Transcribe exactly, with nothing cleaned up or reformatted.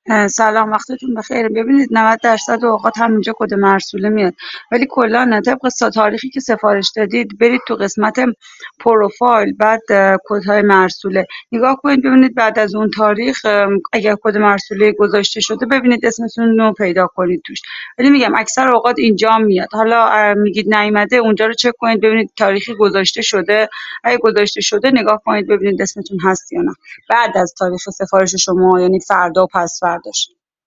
اه، سلام وقتتون بخیر. ببینید نود درصد اوقات همینجا کد مرسوله میاد، ولی کلا طبق سا- تاریخی که سفارش دادید برید تو قسمت پروفایل، بعد اه، کدهای مرسوله نگاه کنید، ببینید بعد از اون تاریخ ام، اگر کد مرسوله گذاشته شده ببینید اسمتون رو پیدا کنید توش. ولی میگم اکثر اوقات اینجا میاد. حالا اه، میگید نیومده، اونجا رو چک کنید ببینید تاریخی گذاشته شده. اگه گذاشته شده نگاه کنید ببینید اسمتون هست یا نه بعد از تاریخ سفارش شما، یعنی فردا و پس فرداش.